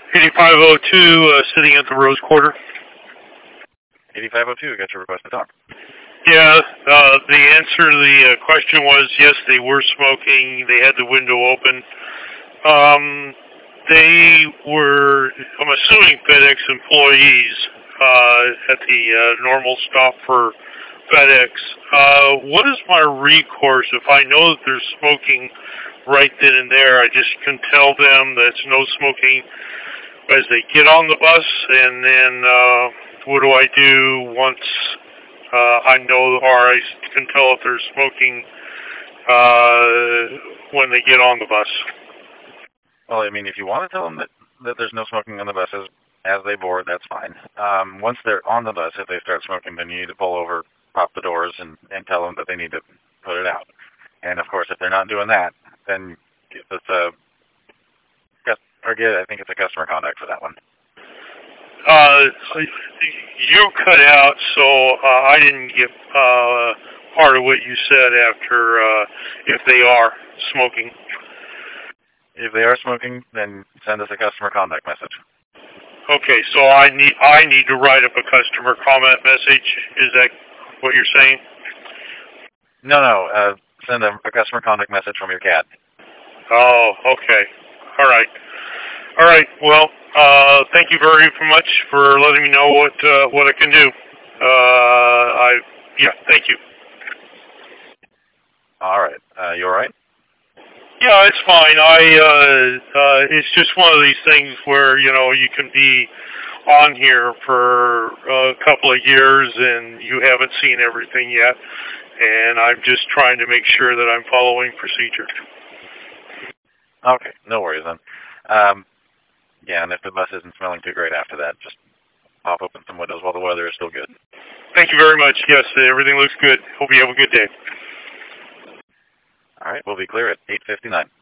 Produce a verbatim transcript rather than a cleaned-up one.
eighty-five oh two, uh, sitting at the Rose Quarter. eighty-five oh two, I got your request to talk. Yeah, uh, the answer to the uh, question was yes, they were smoking. They had the window open. Um, they were, I'm assuming, FedEx employees uh, at the uh, normal stop for FedEx. Uh, what is my recourse if I know that they're smoking right then and there? I just can tell them that's no smoking as they get on the bus, and then uh, what do I do once uh, I know, or I can tell if they're smoking uh, when they get on the bus? Well, I mean, if you want to tell them that, that there's no smoking on the buses as they board, that's fine. Um, once they're on the bus, if they start smoking, then you need to pull over, pop the doors, and, and tell them that they need to put it out. And, of course, if they're not doing that, then it's a, or get, I think it's a customer contact for that one. Uh, you cut out, so uh, I didn't get uh, part of what you said after uh, if they are smoking. If they are smoking, then send us a customer contact message. Okay, so I need I need to write up a customer comment message. Is that what you're saying? No, no. Uh, send a, a customer contact message from your cat. Oh, okay. All right. All right. Well, uh, thank you very much for letting me know what uh, what I can do. Uh, I yeah. Thank you. All right. Uh, you all right? Yeah, it's fine. I uh, uh, it's just one of these things where, you know, you can be on here for a couple of years and you haven't seen everything yet, and I'm just trying to make sure that I'm following procedure. Okay, no worries then. Um, yeah, and if the bus isn't smelling too great after that, just pop open some windows while the weather is still good. Thank you very much. Yes, everything looks good. Hope you have a good day. All right, we'll be clear at eight fifty-nine.